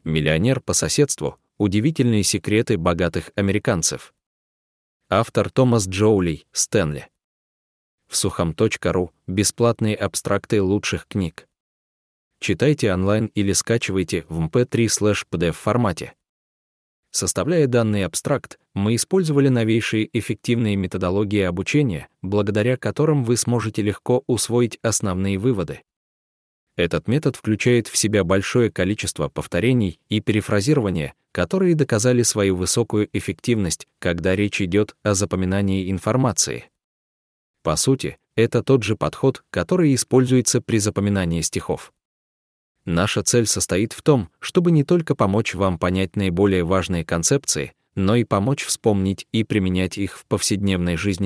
Миллионер по соседству. Удивительные секреты богатых американцев. Автор Томас Джоули, Стэнли. В сухом.ру бесплатные абстракты лучших книг. Читайте онлайн или скачивайте в mp3/pdf формате. Составляя данный абстракт, мы использовали новейшие эффективные методологии обучения, благодаря которым вы сможете легко усвоить основные выводы. Этот метод включает в себя большое количество повторений и перефразирования, которые доказали свою высокую эффективность, когда речь идет о запоминании информации. По сути, это тот же подход, который используется при запоминании стихов. Наша цель состоит в том, чтобы не только помочь вам понять наиболее важные концепции, но и помочь вспомнить и применять их в повседневной жизни.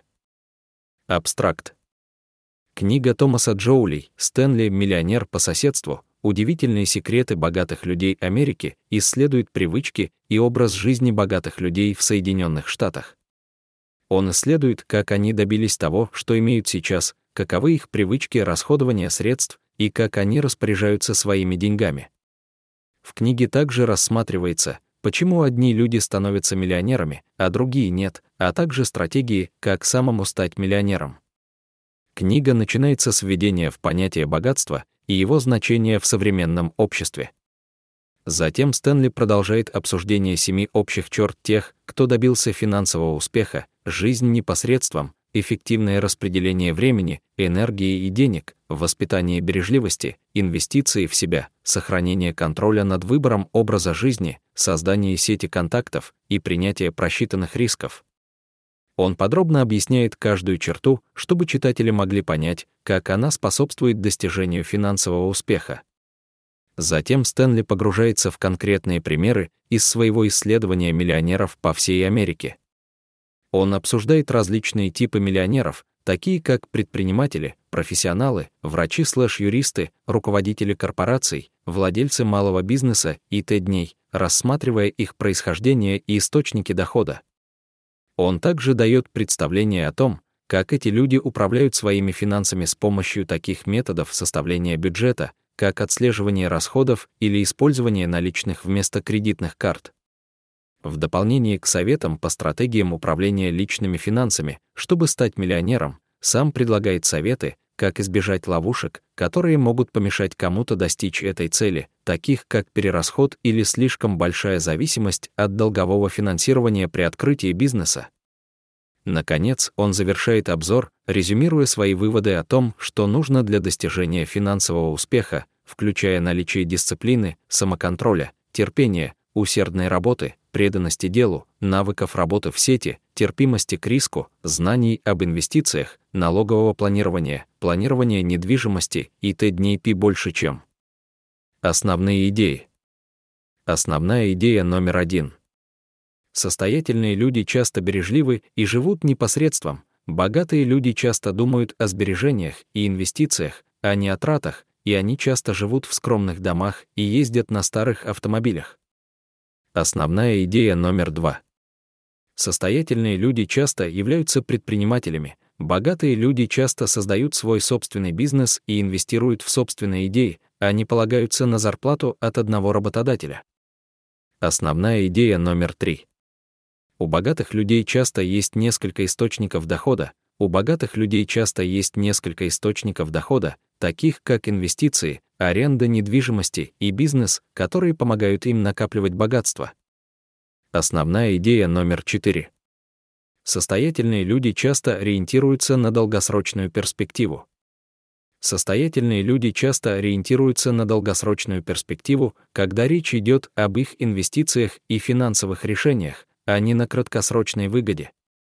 Абстракт. Книга Томаса Джоули «Стэнли. Миллионер по соседству. Удивительные секреты богатых людей Америки» исследует привычки и образ жизни богатых людей в Соединенных Штатах. Он исследует, как они добились того, что имеют сейчас, каковы их привычки расходования средств и как они распоряжаются своими деньгами. В книге также рассматривается, почему одни люди становятся миллионерами, а другие нет, а также стратегии, как самому стать миллионером. Книга начинается с введения в понятие богатства и его значения в современном обществе. Затем Стэнли продолжает обсуждение 7 общих черт тех, кто добился финансового успеха: жизнь непосредством, эффективное распределение времени, энергии и денег, воспитание бережливости, инвестиции в себя, сохранение контроля над выбором образа жизни, создание сети контактов и принятие просчитанных рисков. Он подробно объясняет каждую черту, чтобы читатели могли понять, как она способствует достижению финансового успеха. Затем Стэнли погружается в конкретные примеры из своего исследования миллионеров по всей Америке. Он обсуждает различные типы миллионеров, такие как предприниматели, профессионалы, врачи/юристы, руководители корпораций, владельцы малого бизнеса и т.д., рассматривая их происхождение и источники дохода. Он также дает представление о том, как эти люди управляют своими финансами с помощью таких методов составления бюджета, как отслеживание расходов или использование наличных вместо кредитных карт. В дополнение к советам по стратегиям управления личными финансами, чтобы стать миллионером, сам предлагает советы, как избежать ловушек, которые могут помешать кому-то достичь этой цели, таких как перерасход или слишком большая зависимость от долгового финансирования при открытии бизнеса. Наконец, он завершает обзор, резюмируя свои выводы о том, что нужно для достижения финансового успеха, включая наличие дисциплины, самоконтроля, терпения, усердной работы, преданности делу, навыков работы в сети, терпимости к риску, знаний об инвестициях, налогового планирования, планирования недвижимости и т.д. больше чем. Основные идеи. Основная идея номер 1. Состоятельные люди часто бережливы и живут непосредством. Богатые люди часто думают о сбережениях и инвестициях, а не о тратах, и они часто живут в скромных домах и ездят на старых автомобилях. Основная идея номер 2. Состоятельные люди часто являются предпринимателями. Богатые люди часто создают свой собственный бизнес и инвестируют в собственные идеи, а не полагаются на зарплату от одного работодателя. Основная идея номер 3. У богатых людей часто есть несколько источников дохода. У богатых людей часто есть несколько источников дохода, таких как инвестиции, аренда недвижимости и бизнес, которые помогают им накапливать богатство. Основная идея номер 4. Состоятельные люди часто ориентируются на долгосрочную перспективу. Состоятельные люди часто ориентируются на долгосрочную перспективу, когда речь идет об их инвестициях и финансовых решениях, а не на краткосрочной выгоде.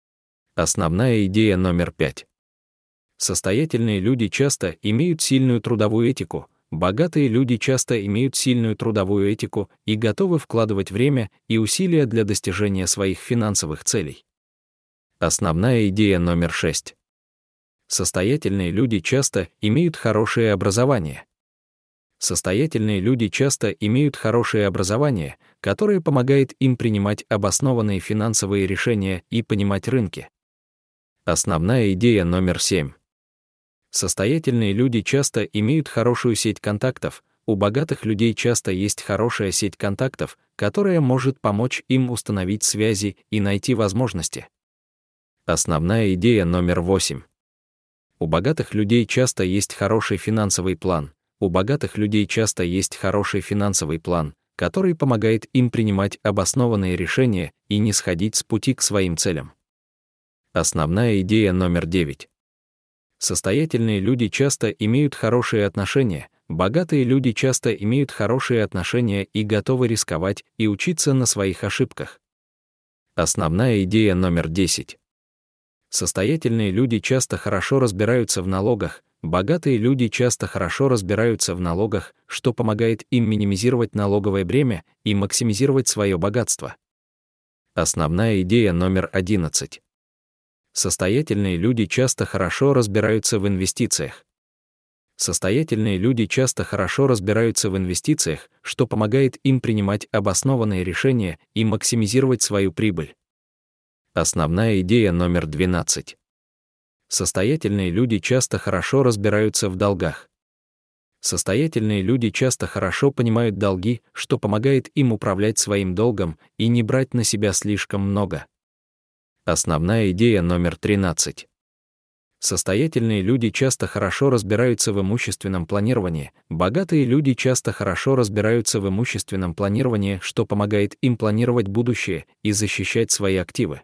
Основная идея номер 5. Состоятельные люди часто имеют сильную трудовую этику, богатые люди часто имеют сильную трудовую этику и готовы вкладывать время и усилия для достижения своих финансовых целей. Основная идея номер 6. Состоятельные люди часто имеют хорошее образование. Состоятельные люди часто имеют хорошее образование, которое помогает им принимать обоснованные финансовые решения и понимать рынки. Основная идея номер 7. Состоятельные люди часто имеют хорошую сеть контактов, у богатых людей часто есть хорошая сеть контактов, которая может помочь им установить связи и найти возможности. Основная идея номер 8. У богатых людей часто есть хороший финансовый план. У богатых людей часто есть хороший финансовый план, который помогает им принимать обоснованные решения и не сходить с пути к своим целям. Основная идея номер 9. Состоятельные люди часто имеют хорошие отношения, богатые люди часто имеют хорошие отношения и готовы рисковать и учиться на своих ошибках. Основная идея номер 10. Состоятельные люди часто хорошо разбираются в налогах, богатые люди часто хорошо разбираются в налогах, что помогает им минимизировать налоговое бремя и максимизировать свое богатство. Основная идея номер 11. Состоятельные люди часто хорошо разбираются в инвестициях. Состоятельные люди часто хорошо разбираются в инвестициях, что помогает им принимать обоснованные решения и максимизировать свою прибыль. Основная идея номер 12. Состоятельные люди часто хорошо разбираются в долгах. Состоятельные люди часто хорошо понимают долги, что помогает им управлять своим долгом и не брать на себя слишком много. Основная идея номер 13. Состоятельные люди часто хорошо разбираются в имущественном планировании, богатые люди часто хорошо разбираются в имущественном планировании, что помогает им планировать будущее и защищать свои активы.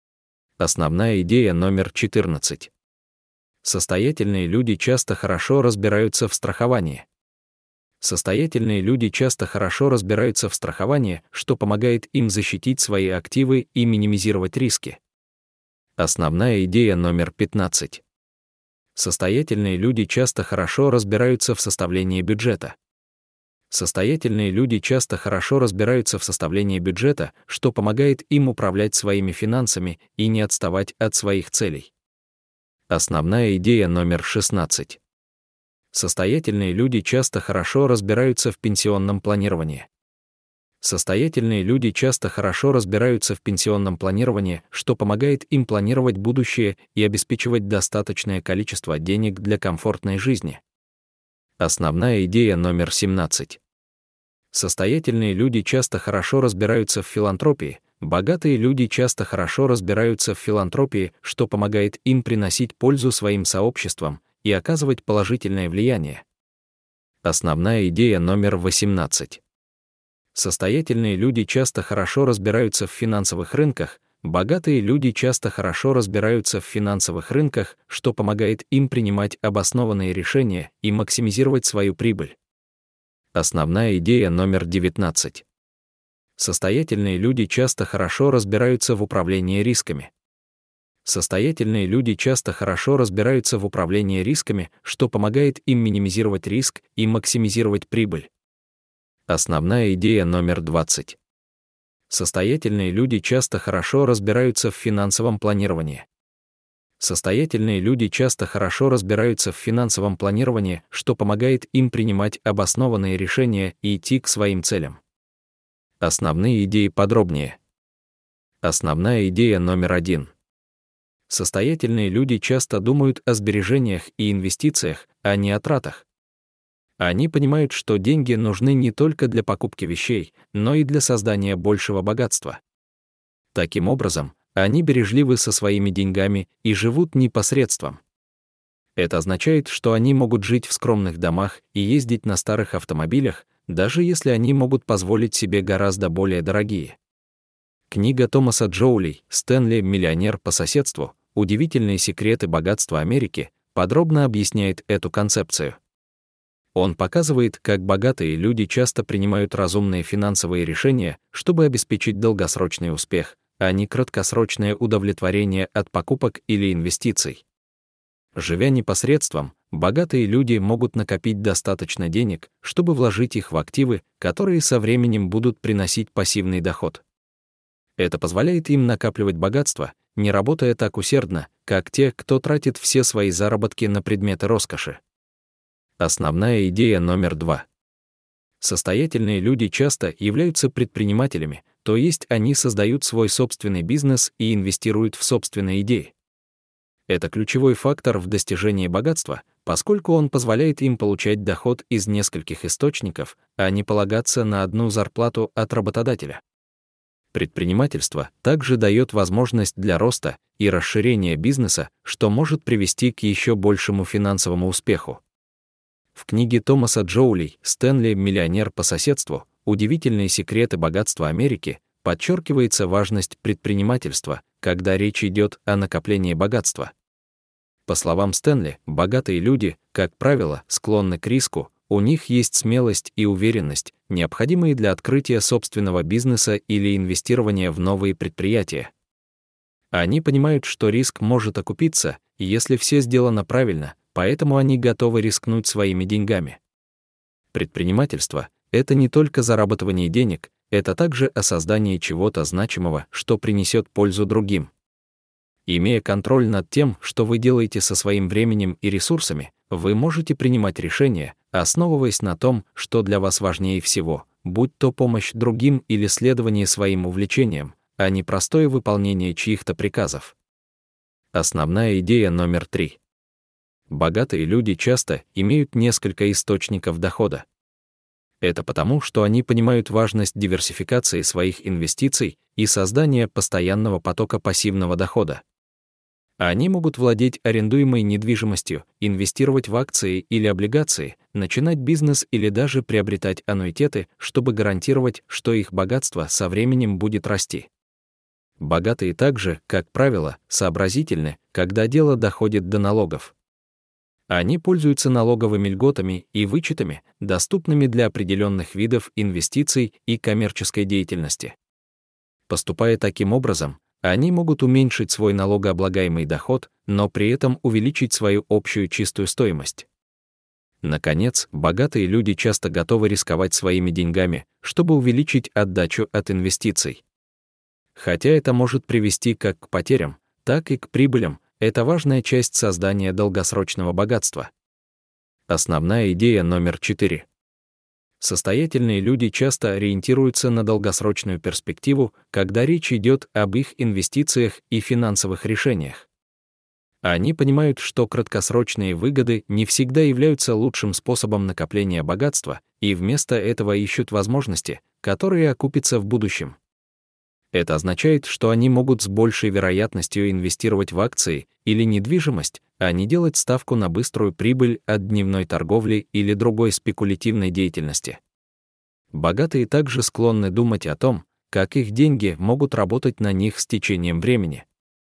Основная идея номер 14. Состоятельные люди часто хорошо разбираются в страховании. Состоятельные люди часто хорошо разбираются в страховании, что помогает им защитить свои активы и минимизировать риски. Основная идея номер 15. Состоятельные люди часто хорошо разбираются в составлении бюджета. Состоятельные люди часто хорошо разбираются в составлении бюджета, что помогает им управлять своими финансами и не отставать от своих целей. Основная идея номер 16. Состоятельные люди часто хорошо разбираются в пенсионном планировании. Состоятельные люди часто хорошо разбираются в пенсионном планировании, что помогает им планировать будущее и обеспечивать достаточное количество денег для комфортной жизни. Основная идея номер 17. Состоятельные люди часто хорошо разбираются в филантропии, богатые люди часто хорошо разбираются в филантропии, что помогает им приносить пользу своим сообществам и оказывать положительное влияние. Основная идея номер 18. Состоятельные люди часто хорошо разбираются в финансовых рынках, богатые люди часто хорошо разбираются в финансовых рынках, что помогает им принимать обоснованные решения и максимизировать свою прибыль. Основная идея номер 19. Состоятельные люди часто хорошо разбираются в управлении рисками. Состоятельные люди часто хорошо разбираются в управлении рисками, что помогает им минимизировать риск и максимизировать прибыль. Основная идея номер 20. Состоятельные люди часто хорошо разбираются в финансовом планировании. Состоятельные люди часто хорошо разбираются в финансовом планировании, что помогает им принимать обоснованные решения и идти к своим целям. Основные идеи подробнее. Основная идея номер 1. Состоятельные люди часто думают о сбережениях и инвестициях, а не о тратах. Они понимают, что деньги нужны не только для покупки вещей, но и для создания большего богатства. Таким образом, они бережливы со своими деньгами и живут непосредством. Это означает, что они могут жить в скромных домах и ездить на старых автомобилях, даже если они могут позволить себе гораздо более дорогие. Книга Томаса Джоули «Стэнли. Миллионер по соседству. Удивительные секреты богатства Америки» подробно объясняет эту концепцию. Он показывает, как богатые люди часто принимают разумные финансовые решения, чтобы обеспечить долгосрочный успех, а не краткосрочное удовлетворение от покупок или инвестиций. Живя непосредством, богатые люди могут накопить достаточно денег, чтобы вложить их в активы, которые со временем будут приносить пассивный доход. Это позволяет им накапливать богатство, не работая так усердно, как те, кто тратит все свои заработки на предметы роскоши. Основная идея номер 2. Состоятельные люди часто являются предпринимателями, то есть они создают свой собственный бизнес и инвестируют в собственные идеи. Это ключевой фактор в достижении богатства, поскольку он позволяет им получать доход из нескольких источников, а не полагаться на одну зарплату от работодателя. Предпринимательство также дает возможность для роста и расширения бизнеса, что может привести к еще большему финансовому успеху. В книге Томаса Джоули «Стэнли. Миллионер по соседству. Удивительные секреты богатства Америки» подчеркивается важность предпринимательства, когда речь идет о накоплении богатства. По словам Стэнли, богатые люди, как правило, склонны к риску, у них есть смелость и уверенность, необходимые для открытия собственного бизнеса или инвестирования в новые предприятия. Они понимают, что риск может окупиться, если все сделано правильно, поэтому они готовы рискнуть своими деньгами. Предпринимательство — это не только зарабатывание денег, это также о создании чего-то значимого, что принесет пользу другим. Имея контроль над тем, что вы делаете со своим временем и ресурсами, вы можете принимать решения, основываясь на том, что для вас важнее всего, будь то помощь другим или следование своим увлечениям, а не простое выполнение чьих-то приказов. Основная идея номер 3. Богатые люди часто имеют несколько источников дохода. Это потому, что они понимают важность диверсификации своих инвестиций и создания постоянного потока пассивного дохода. Они могут владеть арендуемой недвижимостью, инвестировать в акции или облигации, начинать бизнес или даже приобретать аннуитеты, чтобы гарантировать, что их богатство со временем будет расти. Богатые также, как правило, сообразительны, когда дело доходит до налогов. Они пользуются налоговыми льготами и вычетами, доступными для определенных видов инвестиций и коммерческой деятельности. Поступая таким образом, они могут уменьшить свой налогооблагаемый доход, но при этом увеличить свою общую чистую стоимость. Наконец, богатые люди часто готовы рисковать своими деньгами, чтобы увеличить отдачу от инвестиций. Хотя это может привести как к потерям, так и к прибылям, это важная часть создания долгосрочного богатства. Основная идея номер 4. Состоятельные люди часто ориентируются на долгосрочную перспективу, когда речь идет об их инвестициях и финансовых решениях. Они понимают, что краткосрочные выгоды не всегда являются лучшим способом накопления богатства, и вместо этого ищут возможности, которые окупятся в будущем. Это означает, что они могут с большей вероятностью инвестировать в акции или недвижимость, а не делать ставку на быструю прибыль от дневной торговли или другой спекулятивной деятельности. Богатые также склонны думать о том, как их деньги могут работать на них с течением времени.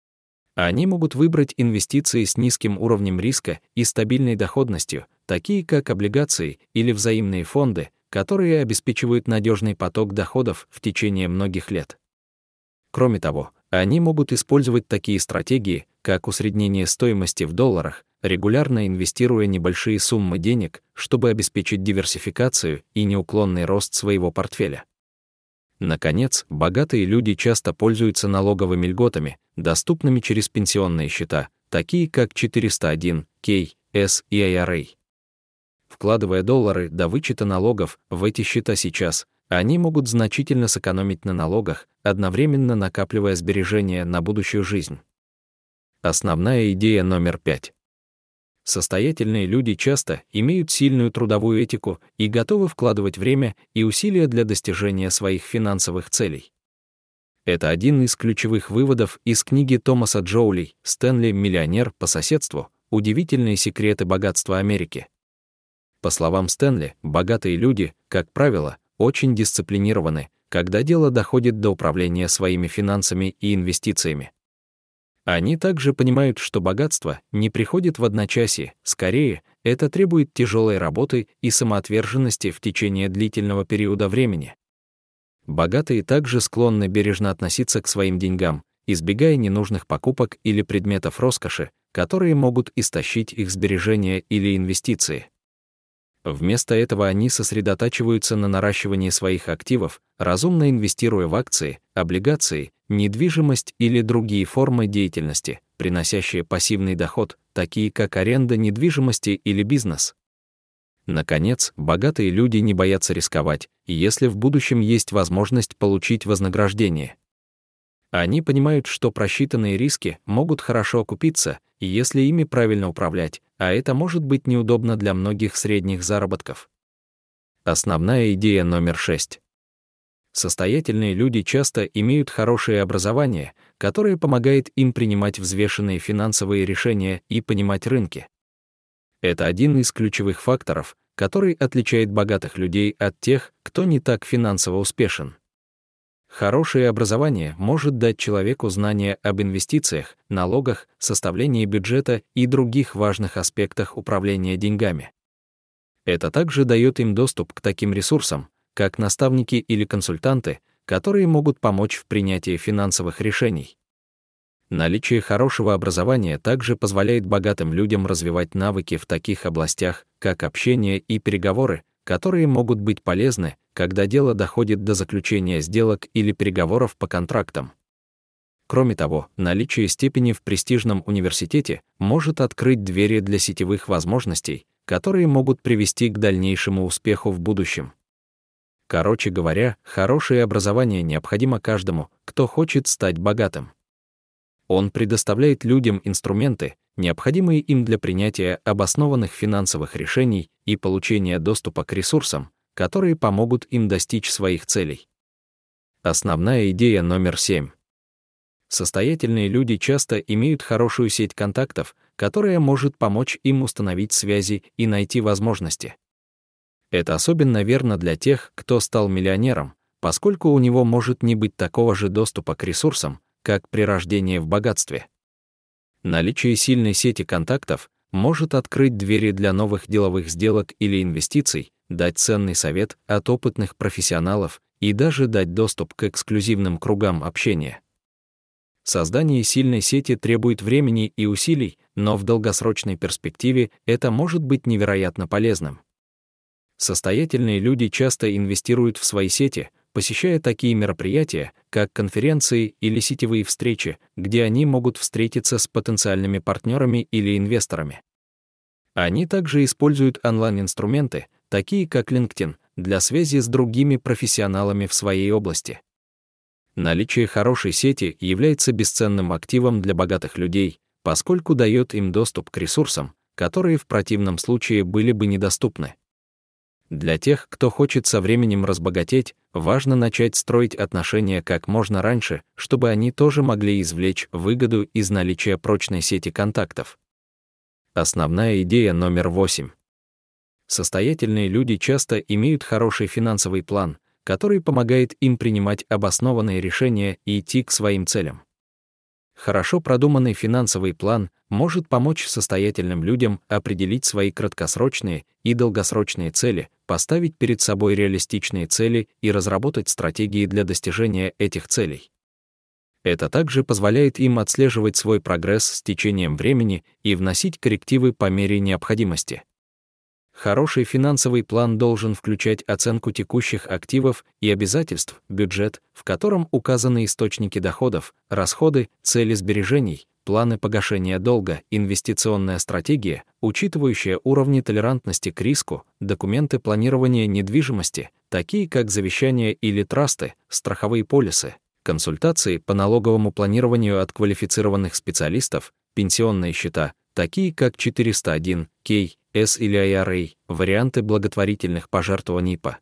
Они могут выбрать инвестиции с низким уровнем риска и стабильной доходностью, такие как облигации или взаимные фонды, которые обеспечивают надежный поток доходов в течение многих лет. Кроме того, они могут использовать такие стратегии, как усреднение стоимости в долларах, регулярно инвестируя небольшие суммы денег, чтобы обеспечить диверсификацию и неуклонный рост своего портфеля. Наконец, богатые люди часто пользуются налоговыми льготами, доступными через пенсионные счета, такие как 401(k), S и IRA. Вкладывая доллары до вычета налогов в эти счета сейчас, они могут значительно сэкономить на налогах, одновременно накапливая сбережения на будущую жизнь. Основная идея номер 5. Состоятельные люди часто имеют сильную трудовую этику и готовы вкладывать время и усилия для достижения своих финансовых целей. Это один из ключевых выводов из книги Томаса Джоули «Стэнли. Миллионер по соседству. Удивительные секреты богатства Америки». По словам Стэнли, богатые люди, как правило, очень дисциплинированы, когда дело доходит до управления своими финансами и инвестициями. Они также понимают, что богатство не приходит в одночасье, скорее, это требует тяжелой работы и самоотверженности в течение длительного периода времени. Богатые также склонны бережно относиться к своим деньгам, избегая ненужных покупок или предметов роскоши, которые могут истощить их сбережения или инвестиции. Вместо этого они сосредотачиваются на наращивании своих активов, разумно инвестируя в акции, облигации, недвижимость или другие формы деятельности, приносящие пассивный доход, такие как аренда недвижимости или бизнес. Наконец, богатые люди не боятся рисковать, если в будущем есть возможность получить вознаграждение. Они понимают, что просчитанные риски могут хорошо окупиться, если ими правильно управлять, а это может быть неудобно для многих средних заработков. Основная идея номер 6. Состоятельные люди часто имеют хорошее образование, которое помогает им принимать взвешенные финансовые решения и понимать рынки. Это один из ключевых факторов, который отличает богатых людей от тех, кто не так финансово успешен. Хорошее образование может дать человеку знания об инвестициях, налогах, составлении бюджета и других важных аспектах управления деньгами. Это также дает им доступ к таким ресурсам, как наставники или консультанты, которые могут помочь в принятии финансовых решений. Наличие хорошего образования также позволяет богатым людям развивать навыки в таких областях, как общение и переговоры, которые могут быть полезны, когда дело доходит до заключения сделок или переговоров по контрактам. Кроме того, наличие степени в престижном университете может открыть двери для сетевых возможностей, которые могут привести к дальнейшему успеху в будущем. Короче говоря, хорошее образование необходимо каждому, кто хочет стать богатым. Он предоставляет людям инструменты, необходимые им для принятия обоснованных финансовых решений и получения доступа к ресурсам, которые помогут им достичь своих целей. Основная идея номер 7. Состоятельные люди часто имеют хорошую сеть контактов, которая может помочь им установить связи и найти возможности. Это особенно верно для тех, кто стал миллионером, поскольку у него может не быть такого же доступа к ресурсам, как при рождении в богатстве. Наличие сильной сети контактов может открыть двери для новых деловых сделок или инвестиций, дать ценный совет от опытных профессионалов и даже дать доступ к эксклюзивным кругам общения. Создание сильной сети требует времени и усилий, но в долгосрочной перспективе это может быть невероятно полезным. Состоятельные люди часто инвестируют в свои сети, посещая такие мероприятия, как конференции или сетевые встречи, где они могут встретиться с потенциальными партнерами или инвесторами. Они также используют онлайн-инструменты, такие как LinkedIn, для связи с другими профессионалами в своей области. Наличие хорошей сети является бесценным активом для богатых людей, поскольку дает им доступ к ресурсам, которые в противном случае были бы недоступны. Для тех, кто хочет со временем разбогатеть, важно начать строить отношения как можно раньше, чтобы они тоже могли извлечь выгоду из наличия прочной сети контактов. Основная идея номер 8. Состоятельные люди часто имеют хороший финансовый план, который помогает им принимать обоснованные решения и идти к своим целям. Хорошо продуманный финансовый план может помочь состоятельным людям определить свои краткосрочные и долгосрочные цели, поставить перед собой реалистичные цели и разработать стратегии для достижения этих целей. Это также позволяет им отслеживать свой прогресс с течением времени и вносить коррективы по мере необходимости. Хороший финансовый план должен включать оценку текущих активов и обязательств, бюджет, в котором указаны источники доходов, расходы, цели сбережений, планы погашения долга, инвестиционная стратегия, учитывающая уровни толерантности к риску, документы планирования недвижимости, такие как завещания или трасты, страховые полисы, консультации по налоговому планированию от квалифицированных специалистов, пенсионные счета, такие как 401, K, S или IRA, варианты благотворительных пожертвований по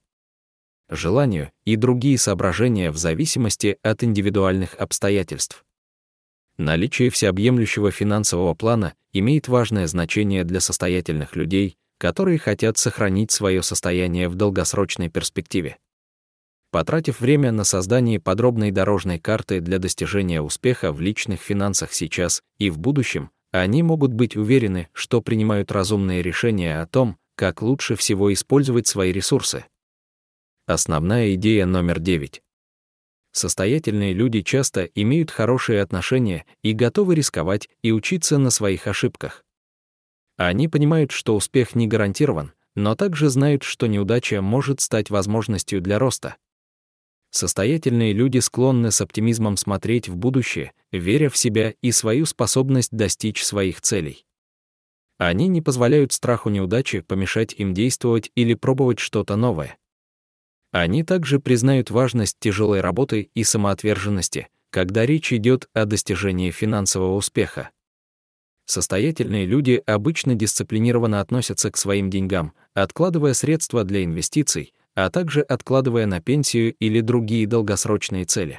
желанию и другие соображения в зависимости от индивидуальных обстоятельств. Наличие всеобъемлющего финансового плана имеет важное значение для состоятельных людей, которые хотят сохранить свое состояние в долгосрочной перспективе. Потратив время на создание подробной дорожной карты для достижения успеха в личных финансах сейчас и в будущем, они могут быть уверены, что принимают разумные решения о том, как лучше всего использовать свои ресурсы. Основная идея номер 9. Состоятельные люди часто имеют хорошие отношения и готовы рисковать и учиться на своих ошибках. Они понимают, что успех не гарантирован, но также знают, что неудача может стать возможностью для роста. Состоятельные люди склонны с оптимизмом смотреть в будущее, веря в себя и свою способность достичь своих целей. Они не позволяют страху неудачи помешать им действовать или пробовать что-то новое. Они также признают важность тяжелой работы и самоотверженности, когда речь идет о достижении финансового успеха. Состоятельные люди обычно дисциплинированно относятся к своим деньгам, откладывая средства для инвестиций, а также откладывая на пенсию или другие долгосрочные цели.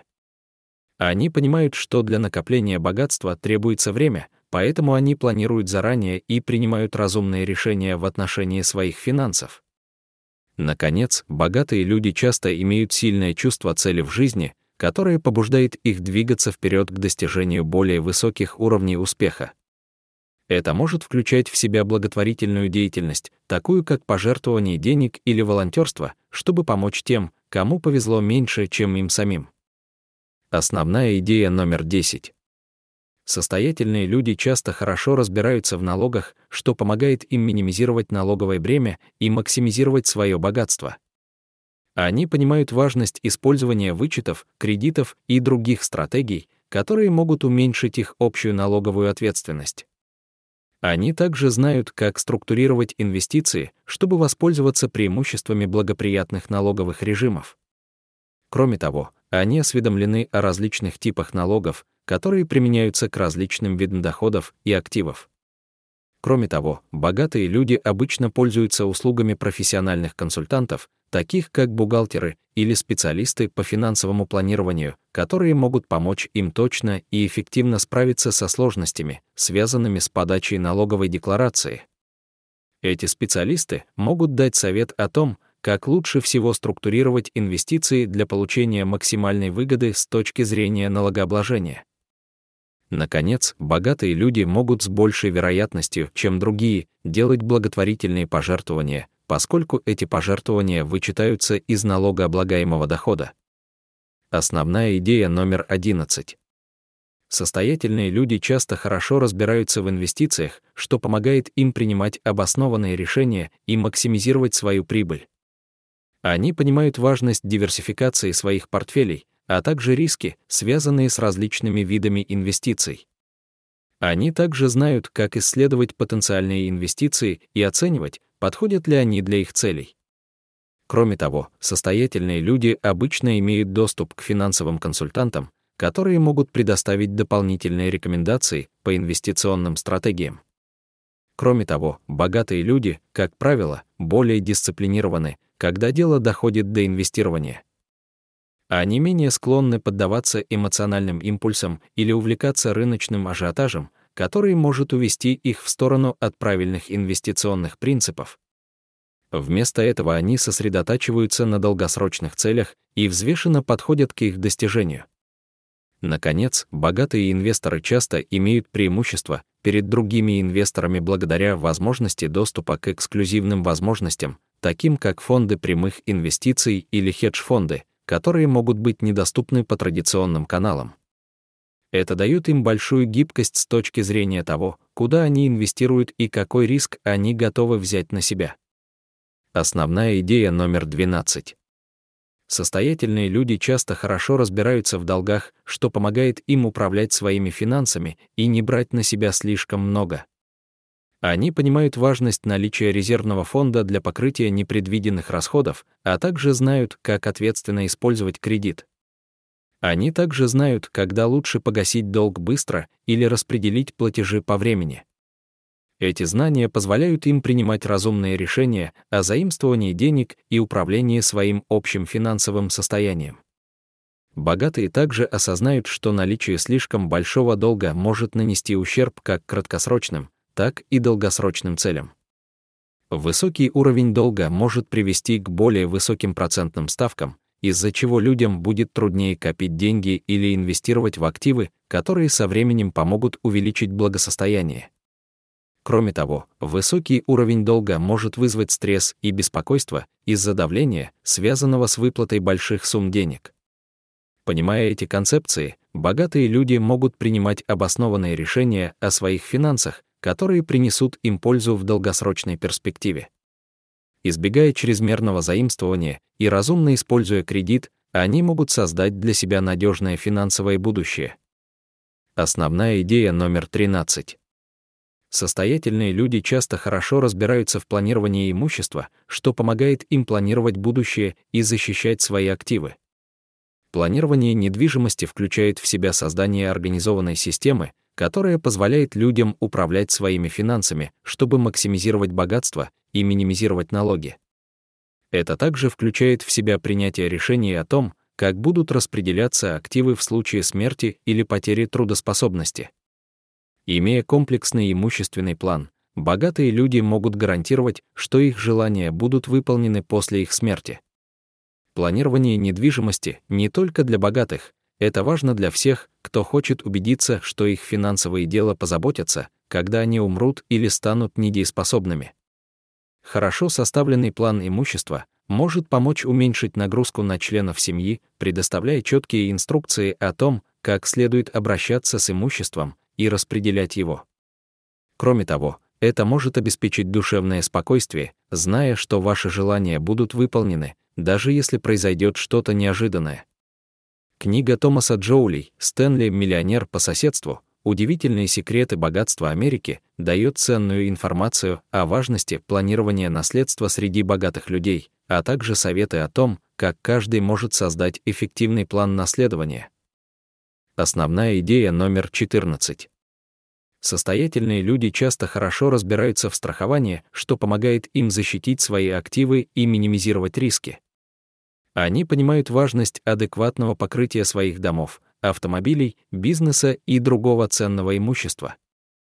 Они понимают, что для накопления богатства требуется время, поэтому они планируют заранее и принимают разумные решения в отношении своих финансов. Наконец, богатые люди часто имеют сильное чувство цели в жизни, которое побуждает их двигаться вперед к достижению более высоких уровней успеха. Это может включать в себя благотворительную деятельность, такую как пожертвование денег или волонтерство, чтобы помочь тем, кому повезло меньше, чем им самим. Основная идея номер 10. Состоятельные люди часто хорошо разбираются в налогах, что помогает им минимизировать налоговое бремя и максимизировать свое богатство. Они понимают важность использования вычетов, кредитов и других стратегий, которые могут уменьшить их общую налоговую ответственность. Они также знают, как структурировать инвестиции, чтобы воспользоваться преимуществами благоприятных налоговых режимов. Кроме того, они осведомлены о различных типах налогов, которые применяются к различным видам доходов и активов. Кроме того, богатые люди обычно пользуются услугами профессиональных консультантов, таких как бухгалтеры или специалисты по финансовому планированию, которые могут помочь им точно и эффективно справиться со сложностями, связанными с подачей налоговой декларации. Эти специалисты могут дать совет о том, как лучше всего структурировать инвестиции для получения максимальной выгоды с точки зрения налогообложения. Наконец, богатые люди могут с большей вероятностью, чем другие, делать благотворительные пожертвования, поскольку эти пожертвования вычитаются из налогооблагаемого дохода. Основная идея номер 11. Состоятельные люди часто хорошо разбираются в инвестициях, что помогает им принимать обоснованные решения и максимизировать свою прибыль. Они понимают важность диверсификации своих портфелей, а также риски, связанные с различными видами инвестиций. Они также знают, как исследовать потенциальные инвестиции и оценивать, подходят ли они для их целей. Кроме того, состоятельные люди обычно имеют доступ к финансовым консультантам, которые могут предоставить дополнительные рекомендации по инвестиционным стратегиям. Кроме того, богатые люди, как правило, более дисциплинированы, когда дело доходит до инвестирования. Они менее склонны поддаваться эмоциональным импульсам или увлекаться рыночным ажиотажем, который может увести их в сторону от правильных инвестиционных принципов. Вместо этого они сосредотачиваются на долгосрочных целях и взвешенно подходят к их достижению. Наконец, богатые инвесторы часто имеют преимущество перед другими инвесторами благодаря возможности доступа к эксклюзивным возможностям, таким как фонды прямых инвестиций или хедж-фонды, которые могут быть недоступны по традиционным каналам. Это дает им большую гибкость с точки зрения того, куда они инвестируют и какой риск они готовы взять на себя. Основная идея номер 12. Состоятельные люди часто хорошо разбираются в долгах, что помогает им управлять своими финансами и не брать на себя слишком много. Они понимают важность наличия резервного фонда для покрытия непредвиденных расходов, а также знают, как ответственно использовать кредит. Они также знают, когда лучше погасить долг быстро или распределить платежи по времени. Эти знания позволяют им принимать разумные решения о заимствовании денег и управлении своим общим финансовым состоянием. Богатые также осознают, что наличие слишком большого долга может нанести ущерб как краткосрочным, так и долгосрочным целям. Высокий уровень долга может привести к более высоким процентным ставкам, из-за чего людям будет труднее копить деньги или инвестировать в активы, которые со временем помогут увеличить благосостояние. Кроме того, высокий уровень долга может вызвать стресс и беспокойство из-за давления, связанного с выплатой больших сумм денег. Понимая эти концепции, богатые люди могут принимать обоснованные решения о своих финансах, которые принесут им пользу в долгосрочной перспективе. Избегая чрезмерного заимствования и разумно используя кредит, они могут создать для себя надежное финансовое будущее. Основная идея номер 13. Состоятельные люди часто хорошо разбираются в планировании имущества, что помогает им планировать будущее и защищать свои активы. Планирование недвижимости включает в себя создание организованной системы, которая позволяет людям управлять своими финансами, чтобы максимизировать богатство и минимизировать налоги. Это также включает в себя принятие решений о том, как будут распределяться активы в случае смерти или потери трудоспособности. Имея комплексный имущественный план, богатые люди могут гарантировать, что их желания будут выполнены после их смерти. Планирование недвижимости не только для богатых, это важно для всех, кто хочет убедиться, что их финансовые дела позаботятся, когда они умрут или станут недееспособными. Хорошо составленный план имущества может помочь уменьшить нагрузку на членов семьи, предоставляя четкие инструкции о том, как следует обращаться с имуществом и распределять его. Кроме того, это может обеспечить душевное спокойствие, зная, что ваши желания будут выполнены, даже если произойдет что-то неожиданное. Книга Томаса Джоули «Стэнли. Миллионер по соседству. Удивительные секреты богатства Америки» дает ценную информацию о важности планирования наследства среди богатых людей, а также советы о том, как каждый может создать эффективный план наследования. Основная идея номер 14. Состоятельные люди часто хорошо разбираются в страховании, что помогает им защитить свои активы и минимизировать риски. Они понимают важность адекватного покрытия своих домов, автомобилей, бизнеса и другого ценного имущества.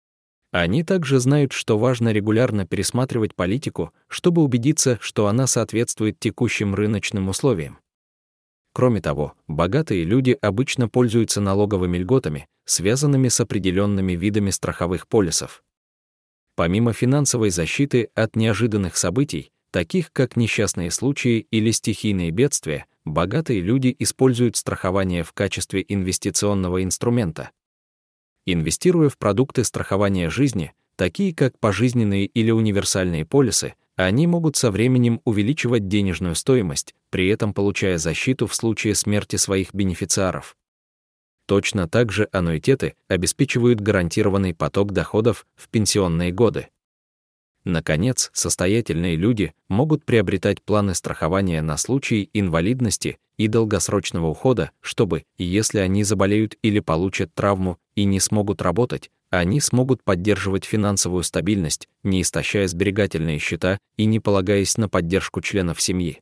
Они также знают, что важно регулярно пересматривать политику, чтобы убедиться, что она соответствует текущим рыночным условиям. Кроме того, богатые люди обычно пользуются налоговыми льготами, связанными с определенными видами страховых полисов. Помимо финансовой защиты от неожиданных событий, таких как несчастные случаи или стихийные бедствия, богатые люди используют страхование в качестве инвестиционного инструмента. Инвестируя в продукты страхования жизни, такие как пожизненные или универсальные полисы, они могут со временем увеличивать денежную стоимость, при этом получая защиту в случае смерти своих бенефициаров. Точно так же аннуитеты обеспечивают гарантированный поток доходов в пенсионные годы. Наконец, состоятельные люди могут приобретать планы страхования на случай инвалидности и долгосрочного ухода, чтобы, если они заболеют или получат травму и не смогут работать, они смогут поддерживать финансовую стабильность, не истощая сберегательные счета и не полагаясь на поддержку членов семьи.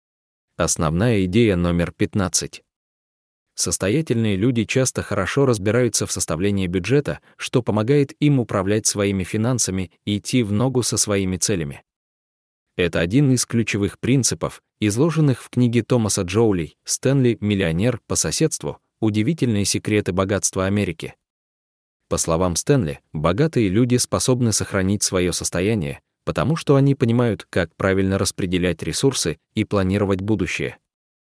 Основная идея номер 15. Состоятельные люди часто хорошо разбираются в составлении бюджета, что помогает им управлять своими финансами и идти в ногу со своими целями. Это один из ключевых принципов, изложенных в книге Томаса Джоули «Стэнли. Миллионер по соседству. Удивительные секреты богатства Америки». По словам Стэнли, богатые люди способны сохранить свое состояние, потому что они понимают, как правильно распределять ресурсы и планировать будущее.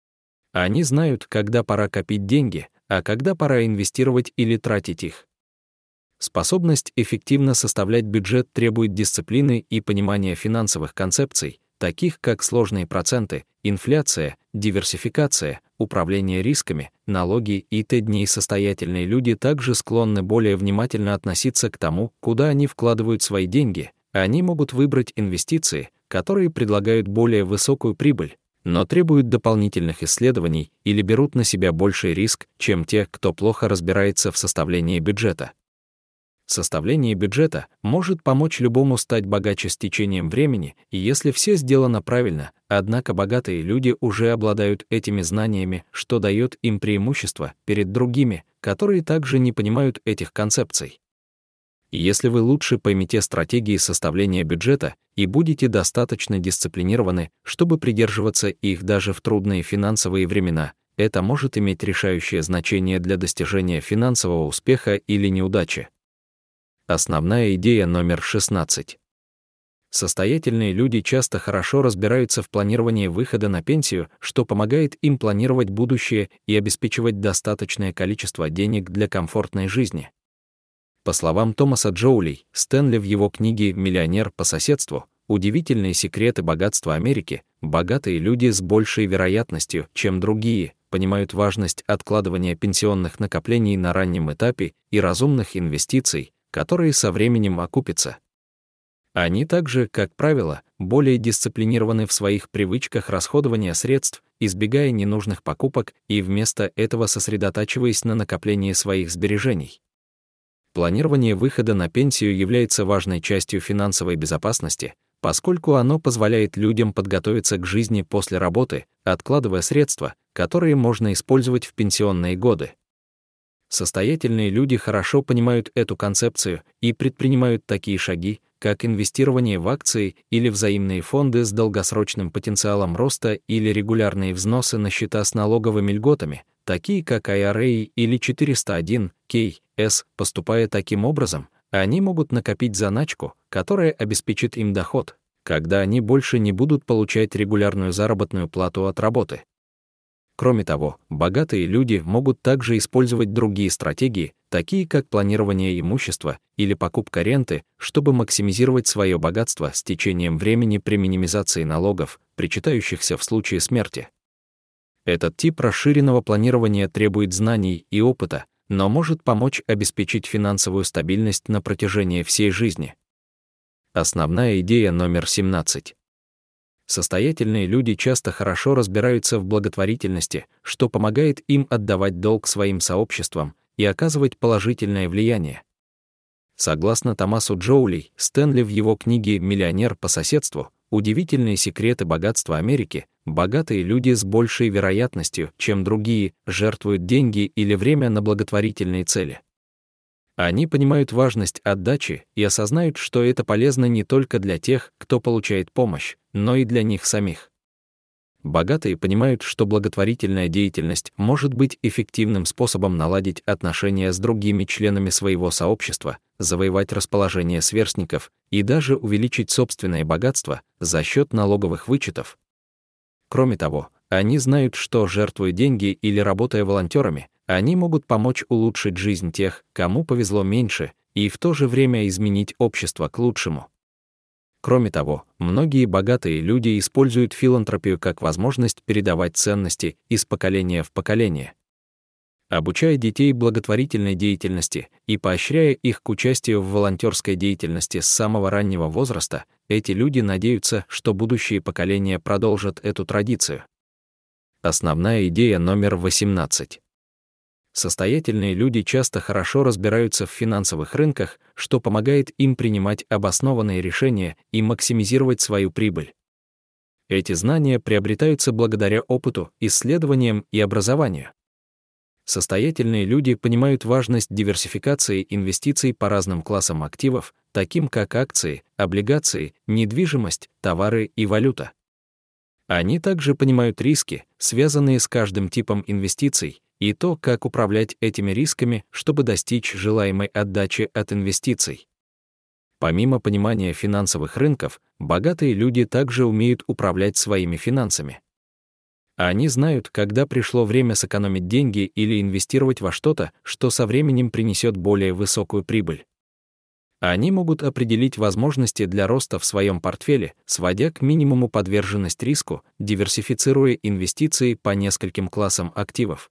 Они знают, когда пора копить деньги, а когда пора инвестировать или тратить их. Способность эффективно составлять бюджет требует дисциплины и понимания финансовых концепций, таких как сложные проценты, инфляция, диверсификация, управление рисками, налоги и т.д. Состоятельные люди также склонны более внимательно относиться к тому, куда они вкладывают свои деньги. Они могут выбрать инвестиции, которые предлагают более высокую прибыль, но требуют дополнительных исследований или берут на себя больший риск, чем те, кто плохо разбирается в составлении бюджета. Составление бюджета может помочь любому стать богаче с течением времени, если все сделано правильно, однако богатые люди уже обладают этими знаниями, что дает им преимущество перед другими, которые также не понимают этих концепций. Если вы лучше поймете стратегии составления бюджета и будете достаточно дисциплинированы, чтобы придерживаться их даже в трудные финансовые времена, это может иметь решающее значение для достижения финансового успеха или неудачи. Основная идея номер 16. Состоятельные люди часто хорошо разбираются в планировании выхода на пенсию, что помогает им планировать будущее и обеспечивать достаточное количество денег для комфортной жизни. По словам Томаса Джоули, Стэнли в его книге «Миллионер по соседству. Удивительные секреты богатства Америки», богатые люди с большей вероятностью, чем другие, понимают важность откладывания пенсионных накоплений на раннем этапе и разумных инвестиций, которые со временем окупятся. Они также, как правило, более дисциплинированы в своих привычках расходования средств, избегая ненужных покупок и вместо этого сосредотачиваясь на накоплении своих сбережений. Планирование выхода на пенсию является важной частью финансовой безопасности, поскольку оно позволяет людям подготовиться к жизни после работы, откладывая средства, которые можно использовать в пенсионные годы. Состоятельные люди хорошо понимают эту концепцию и предпринимают такие шаги, как инвестирование в акции или взаимные фонды с долгосрочным потенциалом роста или регулярные взносы на счета с налоговыми льготами, такие как IRA или 401(k)(s). Поступая таким образом, они могут накопить заначку, которая обеспечит им доход, когда они больше не будут получать регулярную заработную плату от работы. Кроме того, богатые люди могут также использовать другие стратегии, такие как планирование имущества или покупка ренты, чтобы максимизировать свое богатство с течением времени при минимизации налогов, причитающихся в случае смерти. Этот тип расширенного планирования требует знаний и опыта, но может помочь обеспечить финансовую стабильность на протяжении всей жизни. Основная идея номер 17. Состоятельные люди часто хорошо разбираются в благотворительности, что помогает им отдавать долг своим сообществам и оказывать положительное влияние. Согласно Томасу Джоули, Стэнли в его книге «Миллионер по соседству. Удивительные секреты богатства Америки», богатые люди с большей вероятностью, чем другие, жертвуют деньги или время на благотворительные цели. Они понимают важность отдачи и осознают, что это полезно не только для тех, кто получает помощь, но и для них самих. Богатые понимают, что благотворительная деятельность может быть эффективным способом наладить отношения с другими членами своего сообщества, завоевать расположение сверстников и даже увеличить собственное богатство за счет налоговых вычетов. Кроме того, они знают, что, жертвуя деньги или работая волонтерами, они могут помочь улучшить жизнь тех, кому повезло меньше, и в то же время изменить общество к лучшему. Кроме того, многие богатые люди используют филантропию как возможность передавать ценности из поколения в поколение. Обучая детей благотворительной деятельности и поощряя их к участию в волонтерской деятельности с самого раннего возраста, эти люди надеются, что будущие поколения продолжат эту традицию. Основная идея номер 18. Состоятельные люди часто хорошо разбираются в финансовых рынках, что помогает им принимать обоснованные решения и максимизировать свою прибыль. Эти знания приобретаются благодаря опыту, исследованиям и образованию. Состоятельные люди понимают важность диверсификации инвестиций по разным классам активов, таким как акции, облигации, недвижимость, товары и валюта. Они также понимают риски, связанные с каждым типом инвестиций, и то, как управлять этими рисками, чтобы достичь желаемой отдачи от инвестиций. Помимо понимания финансовых рынков, богатые люди также умеют управлять своими финансами. Они знают, когда пришло время сэкономить деньги или инвестировать во что-то, что со временем принесет более высокую прибыль. Они могут определить возможности для роста в своем портфеле, сводя к минимуму подверженность риску, диверсифицируя инвестиции по нескольким классам активов.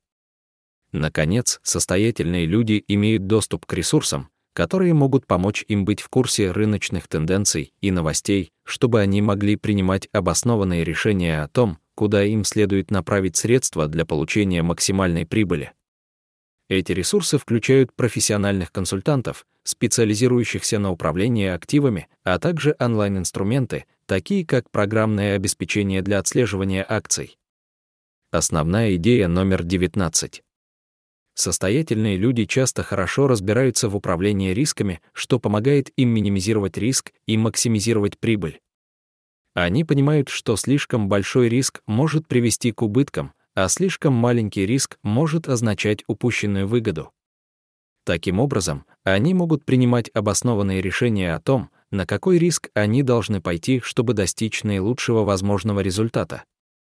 Наконец, состоятельные люди имеют доступ к ресурсам, которые могут помочь им быть в курсе рыночных тенденций и новостей, чтобы они могли принимать обоснованные решения о том, куда им следует направить средства для получения максимальной прибыли. Эти ресурсы включают профессиональных консультантов, специализирующихся на управлении активами, а также онлайн-инструменты, такие как программное обеспечение для отслеживания акций. Основная идея номер 19. Состоятельные люди часто хорошо разбираются в управлении рисками, что помогает им минимизировать риск и максимизировать прибыль. Они понимают, что слишком большой риск может привести к убыткам, а слишком маленький риск может означать упущенную выгоду. Таким образом, они могут принимать обоснованные решения о том, на какой риск они должны пойти, чтобы достичь наилучшего возможного результата.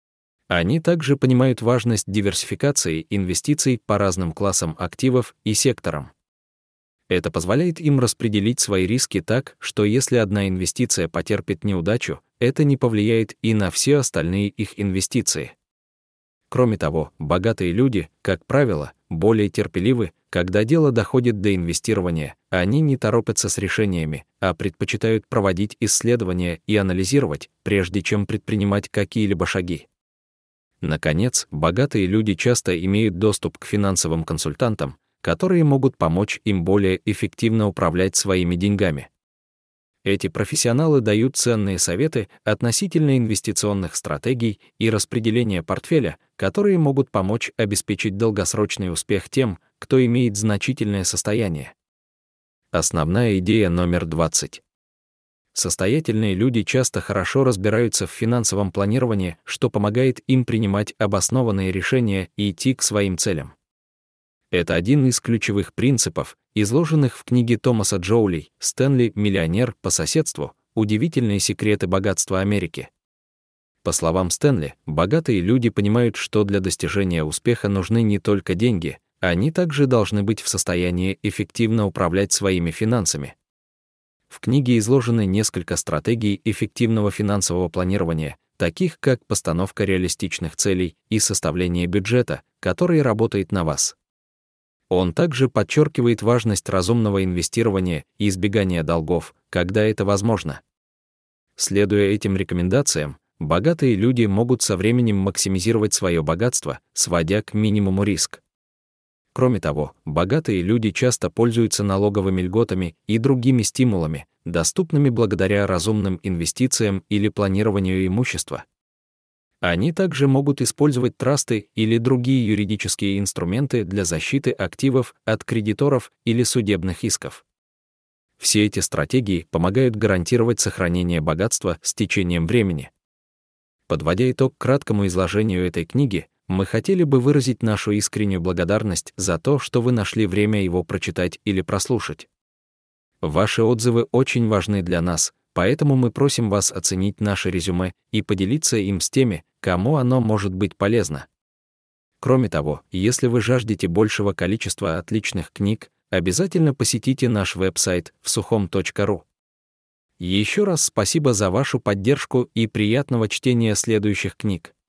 Они также понимают важность диверсификации инвестиций по разным классам активов и секторам. Это позволяет им распределить свои риски так, что если одна инвестиция потерпит неудачу, это не повлияет и на все остальные их инвестиции. Кроме того, богатые люди, как правило, более терпеливы, Когда дело доходит до инвестирования, они не торопятся с решениями, а предпочитают проводить исследования и анализировать, прежде чем предпринимать какие-либо шаги. Наконец, богатые люди часто имеют доступ к финансовым консультантам, которые могут помочь им более эффективно управлять своими деньгами. Эти профессионалы дают ценные советы относительно инвестиционных стратегий и распределения портфеля, которые могут помочь обеспечить долгосрочный успех тем, кто имеет значительное состояние. Основная идея номер 20. Состоятельные люди часто хорошо разбираются в финансовом планировании, что помогает им принимать обоснованные решения и идти к своим целям. Это один из ключевых принципов, изложенных в книге Томаса Джоули «Стэнли, миллионер по соседству. Удивительные секреты богатства Америки». По словам Стэнли, богатые люди понимают, что для достижения успеха нужны не только деньги, они также должны быть в состоянии эффективно управлять своими финансами. В книге изложены несколько стратегий эффективного финансового планирования, таких как постановка реалистичных целей и составление бюджета, который работает на вас. Он также подчеркивает важность разумного инвестирования и избегания долгов, когда это возможно. Следуя этим рекомендациям, богатые люди могут со временем максимизировать свое богатство, сводя к минимуму риск. Кроме того, богатые люди часто пользуются налоговыми льготами и другими стимулами, доступными благодаря разумным инвестициям или планированию имущества. Они также могут использовать трасты или другие юридические инструменты для защиты активов от кредиторов или судебных исков. Все эти стратегии помогают гарантировать сохранение богатства с течением времени. Подводя итог краткому изложению этой книги, мы хотели бы выразить нашу искреннюю благодарность за то, что вы нашли время его прочитать или прослушать. Ваши отзывы очень важны для нас, поэтому мы просим вас оценить наше резюме и поделиться им с теми, кому оно может быть полезно. Кроме того, если вы жаждете большего количества отличных книг, обязательно посетите наш веб-сайт vsuchom.ru. Еще раз спасибо за вашу поддержку и приятного чтения следующих книг.